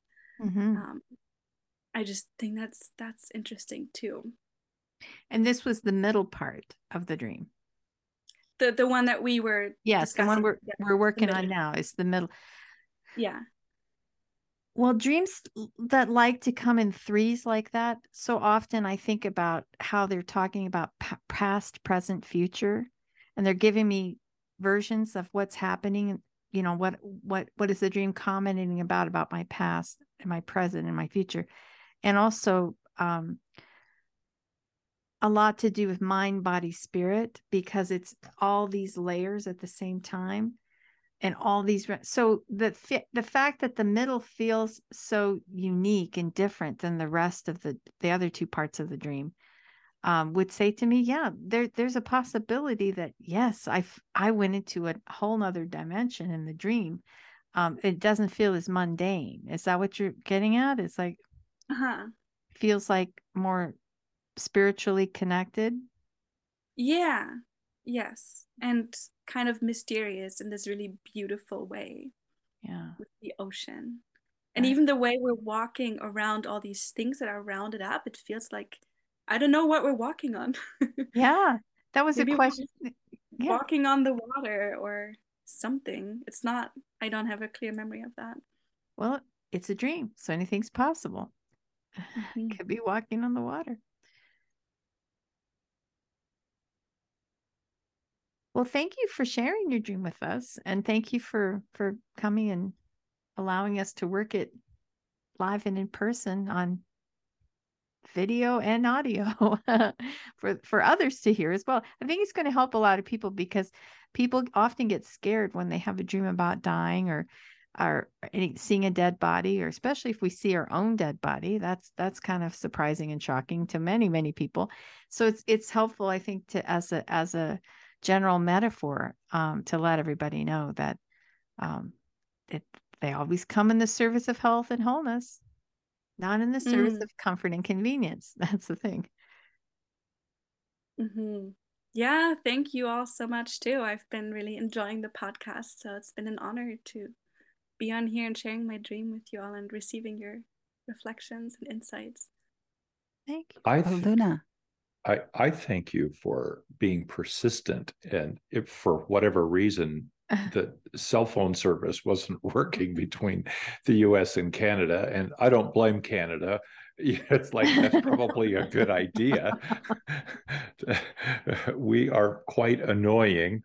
I just think that's interesting too. And this was the middle part of the dream. The one that we were the one we're working on now is the middle. Yeah. Well, dreams that like to come in threes like that, so often I think about how they're talking about past, present, future, and they're giving me versions of what's happening. What is the dream commenting about my past and my present and my future, and also a lot to do with mind, body, spirit, because it's all these layers at the same time. And all these, so the fact that the middle feels so unique and different than the rest of the other 2 parts of the dream, would say to me, yeah, there's a possibility that, yes, I went into a whole nother dimension in the dream. It doesn't feel as mundane. Is that what you're getting at? It's like, Uh-huh. feels like more spiritually connected. Yeah. Yes. And kind of mysterious in this really beautiful way Yeah. with the ocean. And Right. even the way we're walking around all these things that are rounded up, it feels like I don't know what we're walking on. Yeah. That was a Maybe question. we're Yeah. walking on the water or something. It's not, I don't have a clear memory of that. Well, it's a dream, so anything's possible. Mhm. Could be walking on the water. Well, thank you for sharing your dream with us, and thank you for coming and allowing us to work it live and in person on video and audio for others to hear as well. I think it's going to help a lot of people because people often get scared when they have a dream about dying or seeing a dead body, or especially if we see our own dead body. That's kind of surprising and shocking to many people. So it's helpful, I think, to as a general metaphor, to let everybody know that it they always come in the service of health and wholeness, not in the service Mm. of comfort and convenience. That's the thing. Mhm. Yeah, thank you all so much too. I've been really enjoying the podcast, so it's been an honor to be on here and sharing my dream with you all and receiving your reflections and insights. Thank you. I Oh, Luna. I thank you for being persistent, and if for whatever reason the cell phone service wasn't working between the US and Canada, and I don't blame Canada. It's like that's probably a good idea. We are quite annoying.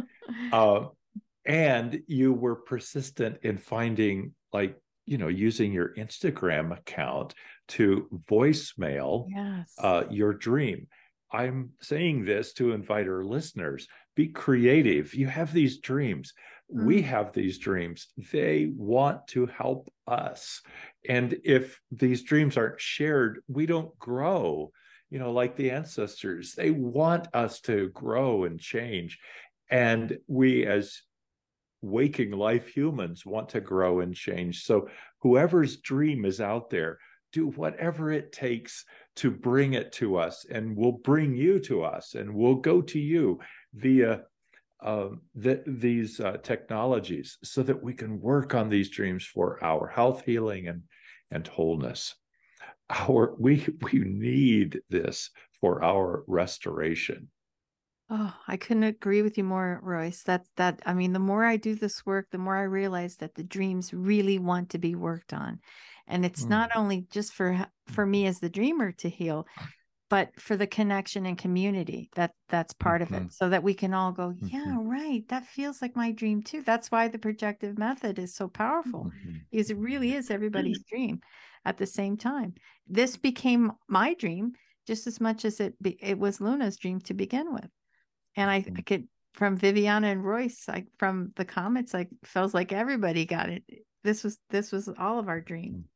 And you were persistent in finding, like, using your Instagram account to voicemail Yes. your dream. I'm saying this to invite our listeners: be creative. You have these dreams. We have these dreams. They want to help us. And if these dreams aren't shared, we don't grow. Like the ancestors, they want us to grow and change. And we, as waking life humans, want to grow and change. So whoever's dream is out there, do whatever it takes to bring it to us, and we'll bring you to us, and we'll go to you via these technologies, so that we can work on these dreams for our health, healing, and wholeness. We need this for our restoration. Oh, I couldn't agree with you more, Royce. I mean, the more I do this work, the more I realize that the dreams really want to be worked on. And it's not only just for me as the dreamer to heal, but for the connection and community that's part of it, so that we can all go, yeah, right, that feels like my dream too. That's why the projective method is so powerful, because it really is everybody's dream at the same time. This became my dream just as much as it was Luna's dream to begin with. And I could, from Viviana and Royce, from the comments, feels like everybody got it. This was all of our dream.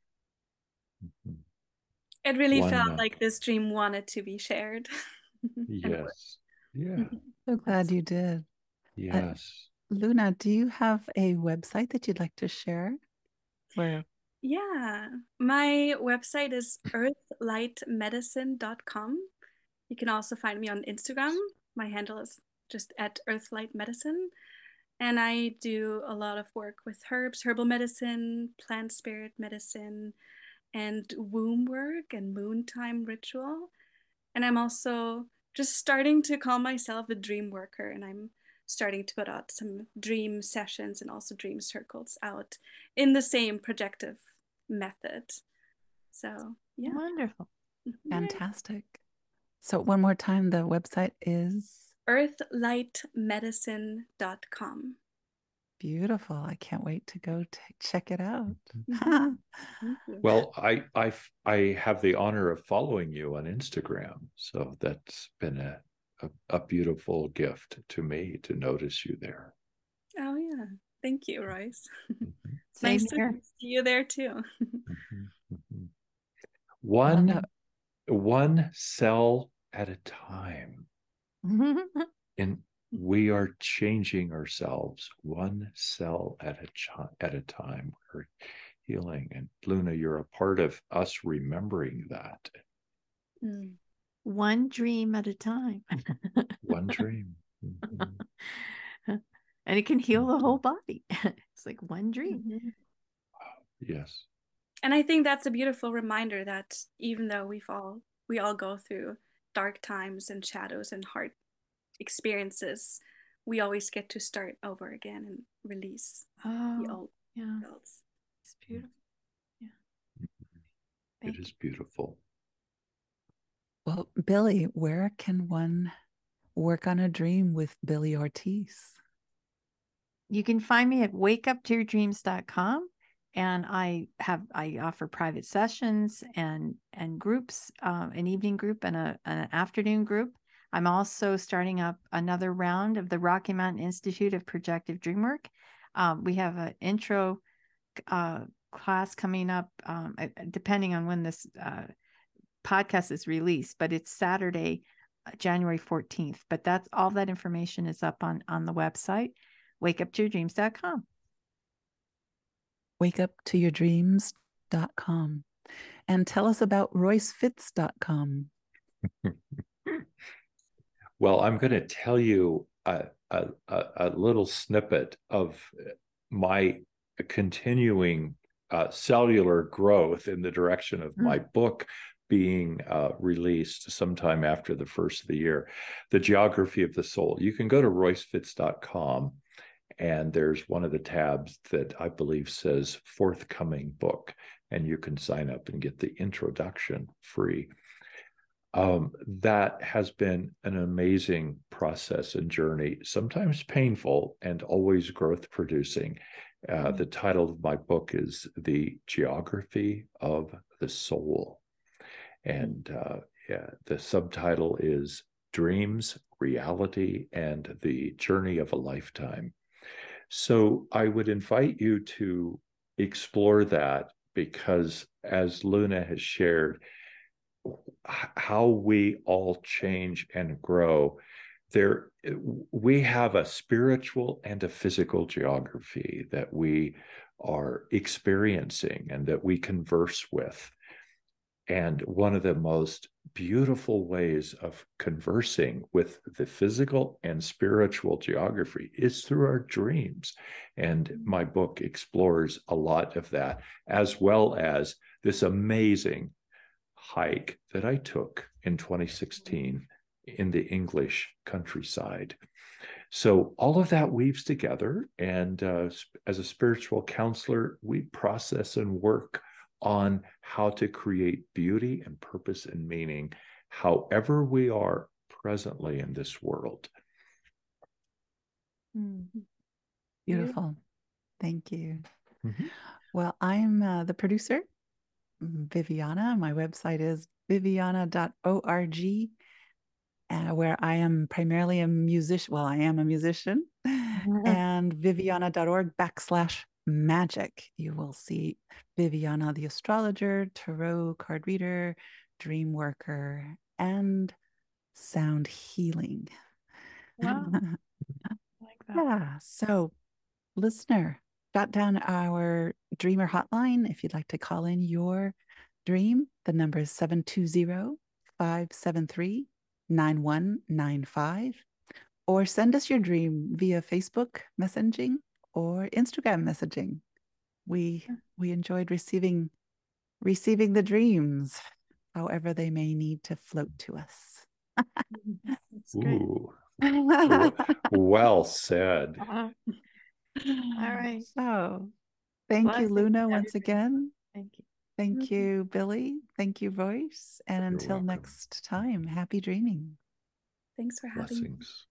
It really felt like this dream wanted to be shared. Yes. Yeah. So glad you did. Yes. Luna, do you have a website that you'd like to share? Yeah, my website is earthlightmedicine.com. You can also find me on Instagram. My handle is just at earthlightmedicine. And I do a lot of work with herbs, herbal medicine, plant spirit medicine, and womb work and moon time ritual. And I'm also just starting to call myself a dream worker, and I'm starting to put out some dream sessions and also dream circles out in the same projective method. So yeah. Wonderful. Fantastic. So one more time, the website is earthlightmedicine.com. Beautiful. I can't wait to go check it out. Well, I have the honor of following you on Instagram, so that's been a beautiful gift to me to notice you there. Oh yeah, thank you, Royce. It's Same nice here. to see you there too. One cell at a time. And we are changing ourselves one cell at a time. We're healing. And Luna, you're a part of us remembering that. Mm. One dream at a time. One dream. Mhm. And it can heal the whole body. It's like one dream. Mhm. Yes. And I think that's a beautiful reminder that even though we all go through dark times and shadows and hard experiences, we always get to start over again and release the Oh, old yeah. selves. It's beautiful. Yeah. It is beautiful. Well, Billy, where can one work on a dream with Billy Ortiz? You can find me at wakeuptoyourdreams.com. And I offer private sessions and groups, an evening group and an afternoon group. I'm also starting up another round of the Rocky Mountain Institute of Projective Dreamwork. We have an intro class coming up, depending on when this podcast is released, but it's Saturday, January 14th. But that's all that information is up on the website, wakeuptoyourdreams.com. wakeuptoyourdreams.com. And tell us about roycefitz.com. Well, I'm going to tell you a little snippet of my continuing cellular growth in the direction of my book being released sometime after the first of the year, The Geography of the Soul. You can go to roycefitz.com, and there's one of the tabs that I believe says forthcoming book, and you can sign up and get the introduction free. That has been an amazing process and journey, sometimes painful and always growth producing. The title of my book is The Geography of the Soul. And the subtitle is Dreams, Reality, and the Journey of a Lifetime. So I would invite you to explore that, because as Luna has shared, how we all change and grow, we have a spiritual and a physical geography that we are experiencing and that we converse with. And one of the most beautiful ways of conversing with the physical and spiritual geography is through our dreams. And my book explores a lot of that, as well as this amazing hike that I took in 2016 in the English countryside. So all of that weaves together. And as a spiritual counselor, we process and work on how to create beauty and purpose and meaning, however we are presently in this world. Beautiful. Thank you. Mm-hmm. Well, I'm the producer, Viviana. My website is viviana.org, where I am primarily a musician. Well, I am a musician. And viviana.org/magic. You will see Viviana the astrologer, tarot card reader, dream worker, and sound healing. Wow. I like that. Yeah. So, listener, jot down our dreamer hotline if you'd like to call in your dream. The number is 720-573-9195. Or send us your dream via Facebook messaging or Instagram messaging. We enjoyed receiving the dreams, however they may need to float to us. That's great. Ooh. Well said. All right. So thank you, Luna, once again. Thank you. Thank you, Billy. Thank you, Royce. And You're until welcome. next time, happy dreaming. Thanks for having me. Blessings.